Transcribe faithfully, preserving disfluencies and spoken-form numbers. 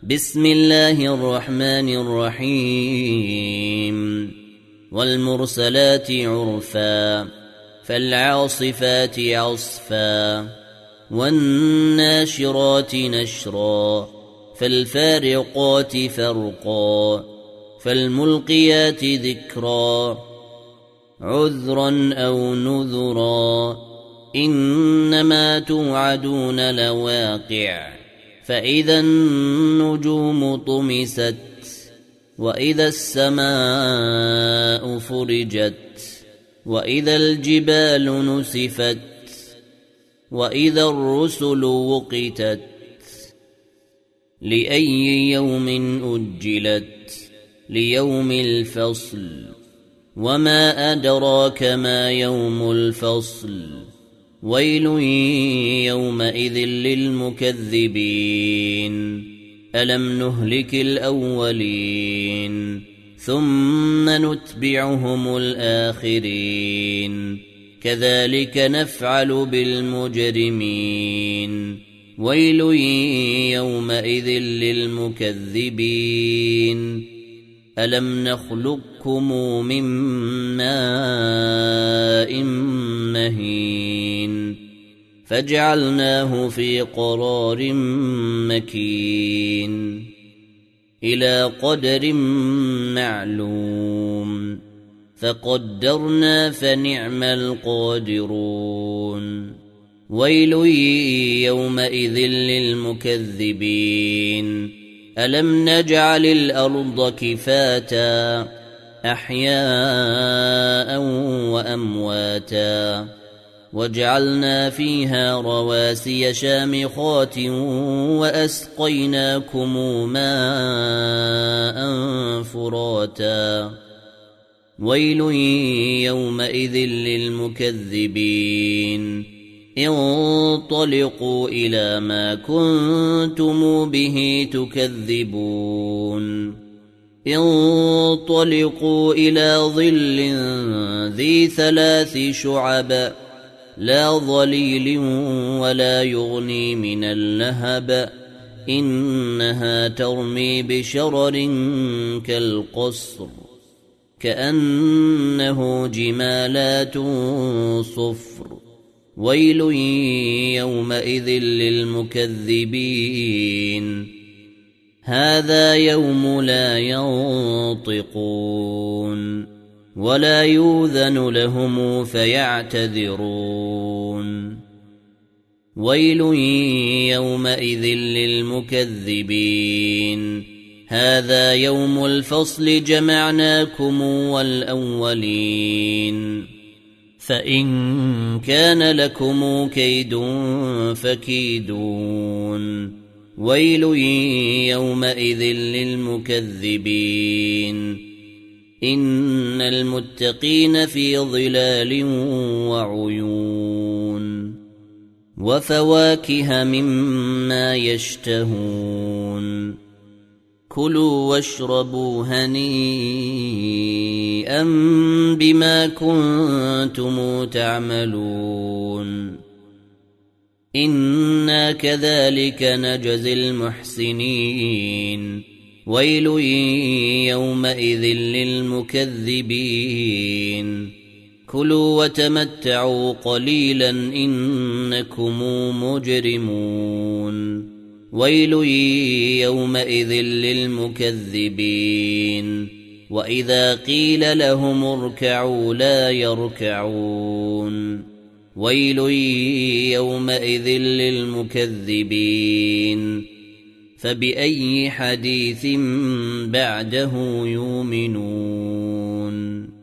بسم الله الرحمن الرحيم والمرسلات عرفا فالعاصفات عصفا والناشرات نشرا فالفارقات فرقا فالملقيات ذكرا عذرا أو نذرا إنما توعدون لواقع فإذا النجوم طمست وإذا السماء فرجت وإذا الجبال نسفت وإذا الرسل وقتت لأي يوم أجلت ليوم الفصل وما أدراك ما يوم الفصل ويل يومئذ للمكذبين ألم نهلك الأولين ثم نتبعهم الآخرين كذلك نفعل بالمجرمين ويل يومئذ للمكذبين ألم نخلقكم من ماء مهين فجعلناه في قرار مكين إلى قدر معلوم فقدرنا فنعم القادرون ويل يومئذ للمكذبين ألم نجعل الأرض كفاتا أحياء وأمواتا وجعلنا فيها رواسي شامخات وأسقيناكم ماء فراتا ويل يومئذ للمكذبين انطلقوا إلى ما كنتم به تكذبون انطلقوا إلى ظل ذي ثلاث شعب لا ظليل ولا يغني من اللهب إنها ترمي بشرر كالقصر كأنه جمالات صفر ويل يومئذ للمكذبين هذا يوم لا ينطقون ولا يؤذن لهم فيعتذرون ويل يومئذ للمكذبين هذا يوم الفصل جمعناكم والأولين فإن كان لكم كيد فكيدون ويل يومئذ للمكذبين إن المتقين في ظلال وعيون وفواكه مما يشتهون كلوا واشربوا هنيئا بما كنتم تعملون إنا كذلك نجزي المحسنين ويل يومئذ للمكذبين كلوا وتمتعوا قليلا إنكم مجرمون ويل يومئذ للمكذبين وإذا قيل لهم اركعوا لا يركعون ويل يومئذ للمكذبين فبأي حديث بعده يؤمنون